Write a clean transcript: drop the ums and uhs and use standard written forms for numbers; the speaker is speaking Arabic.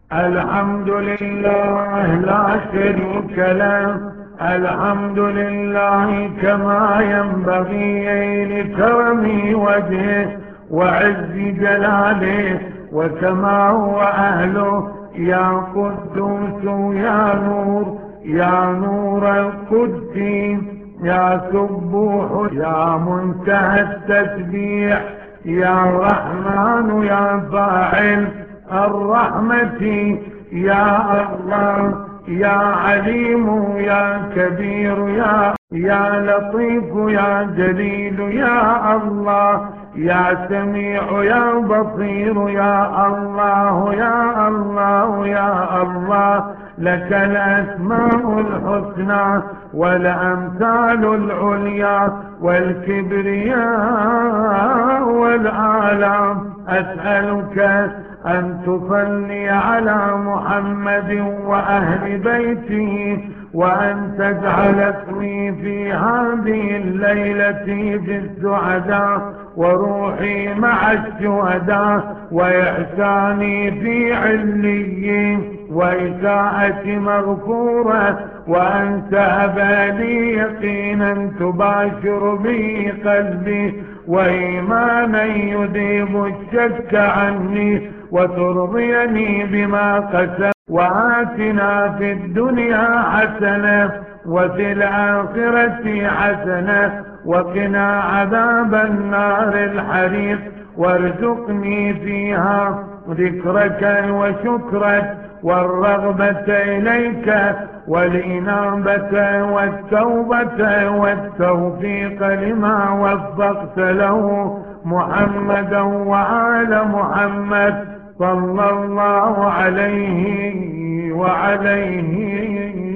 الحمد لله لا شريك له، الحمد لله كما ينبغي لكرم وجهه وعز جلاله وكما هو أهله. يا قدوس يا نور القدس، يا سبوح يا منتهى التسبيح، يا رحمن يا فاعل الرحمة، يا الله يا عليم يا كبير يا لطيف يا جليل يا الله، يا سميع يا بصير يا الله يا الله يا الله. لك الأسماء الحسنى والأمثال العليا والكبرياء والآلام. أسألك أن تصلي على محمد وأهل بيته، وأن تجعل اسمي في هذه الليلة في السعداء، وروحي مع الشهداء، وإحساني في عليين، وإساءتي مغفورة، وأن تهب لي يقينا تباشر به قلبي، وإيمانا يذيب الشك عني، وترضيني بما قسم. وآتنا في الدنيا حسنة وفي الآخرة حسنة وقنا عذاب النار الحريق، وارزقني فيها ذكرك وشكرك والرغبة إليك والإنابة والتوبة والتوفيق لما وفقت له محمدا وآل محمد صلى الله عليه وعليه